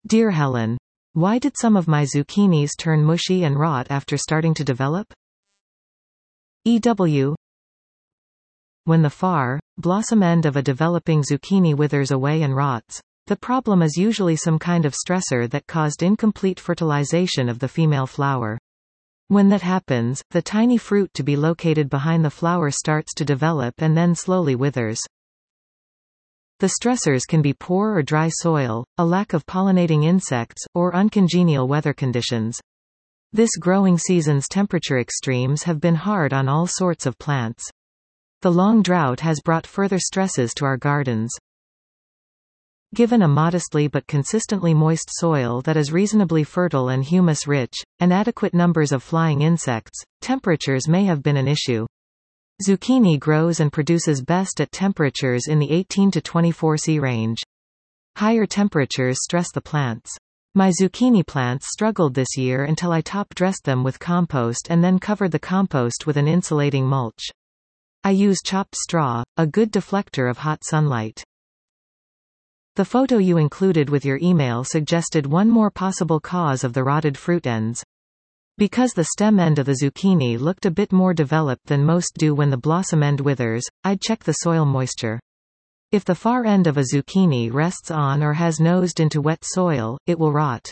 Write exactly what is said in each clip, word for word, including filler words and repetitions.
Dear Helen, why did some of my zucchinis turn mushy and rot after starting to develop? E W When the flower, blossom end of a developing zucchini withers away and rots, the problem is usually some kind of stressor that caused incomplete fertilization of the female flower. When that happens, the tiny fruit to be located behind the flower starts to develop and then slowly withers. The stressors can be poor or dry soil, a lack of pollinating insects, or uncongenial weather conditions. This growing season's temperature extremes have been hard on all sorts of plants. The long drought has brought further stresses to our gardens. Given a modestly but consistently moist soil that is reasonably fertile and humus-rich, and adequate numbers of flying insects, temperatures may have been an issue. Zucchini grows and produces best at temperatures in the eighteen to twenty-four C range. Higher temperatures stress the plants. My zucchini plants struggled this year until I top-dressed them with compost and then covered the compost with an insulating mulch. I use chopped straw, a good deflector of hot sunlight. The photo you included with your email suggested one more possible cause of the rotted fruit ends. Because the stem end of the zucchini looked a bit more developed than most do when the blossom end withers, I'd check the soil moisture. If the far end of a zucchini rests on or has nosed into wet soil, it will rot.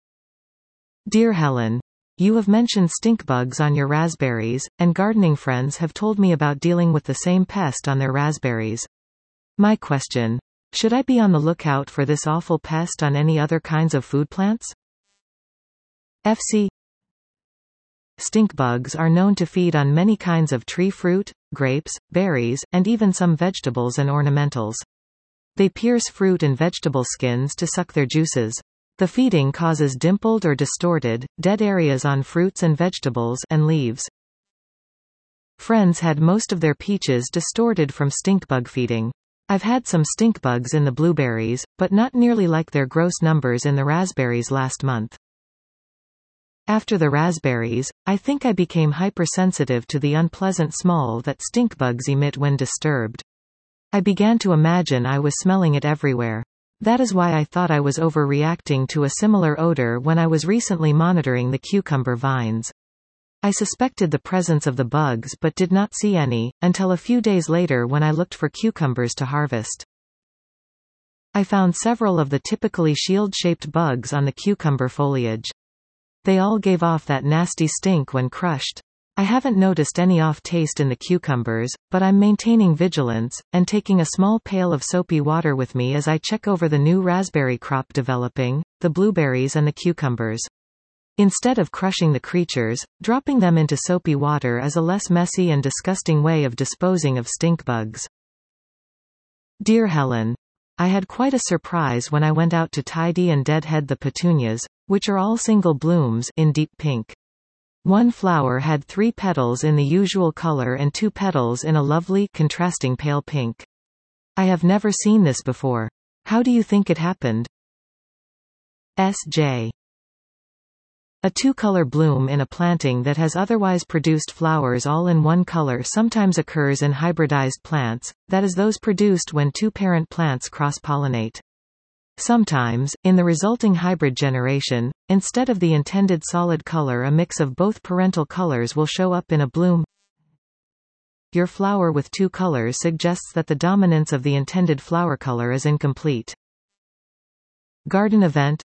Dear Helen, you have mentioned stink bugs on your raspberries, and gardening friends have told me about dealing with the same pest on their raspberries. My question: should I be on the lookout for this awful pest on any other kinds of food plants? F C Stink bugs are known to feed on many kinds of tree fruit, grapes, berries, and even some vegetables and ornamentals. They pierce fruit and vegetable skins to suck their juices. The feeding causes dimpled or distorted, dead areas on fruits and vegetables and leaves. Friends had most of their peaches distorted from stink bug feeding. I've had some stink bugs in the blueberries, but not nearly like their gross numbers in the raspberries last month. After the raspberries, I think I became hypersensitive to the unpleasant smell that stink bugs emit when disturbed. I began to imagine I was smelling it everywhere. That is why I thought I was overreacting to a similar odor when I was recently monitoring the cucumber vines. I suspected the presence of the bugs but did not see any, until a few days later when I looked for cucumbers to harvest. I found several of the typically shield-shaped bugs on the cucumber foliage. They all gave off that nasty stink when crushed. I haven't noticed any off-taste in the cucumbers, but I'm maintaining vigilance, and taking a small pail of soapy water with me as I check over the new raspberry crop developing, the blueberries and the cucumbers. Instead of crushing the creatures, dropping them into soapy water is a less messy and disgusting way of disposing of stink bugs. Dear Helen, I had quite a surprise when I went out to tidy and deadhead the petunias, which are all single blooms, in deep pink. One flower had three petals in the usual color and two petals in a lovely, contrasting pale pink. I have never seen this before. How do you think it happened? S J A two-color bloom in a planting that has otherwise produced flowers all in one color sometimes occurs in hybridized plants, that is those produced when two parent plants cross-pollinate. Sometimes, in the resulting hybrid generation, instead of the intended solid color, a mix of both parental colors will show up in a bloom. Your flower with two colors suggests that the dominance of the intended flower color is incomplete. Garden event.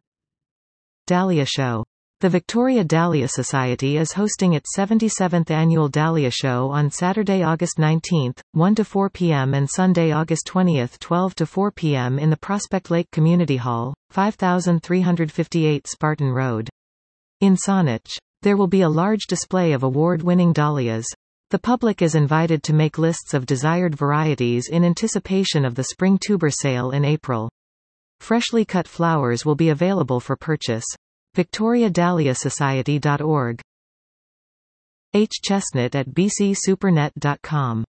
Dahlia Show. The Victoria Dahlia Society is hosting its seventy-seventh annual Dahlia Show on Saturday, August nineteenth, one to four p m and Sunday, August twentieth, twelve to four p m in the Prospect Lake Community Hall, five thousand three hundred fifty-eight Spartan Road. In Saanich, there will be a large display of award-winning dahlias. The public is invited to make lists of desired varieties in anticipation of the spring tuber sale in April. Freshly cut flowers will be available for purchase. victoria dahlia society dot org. H. Chestnut at b c supernet dot com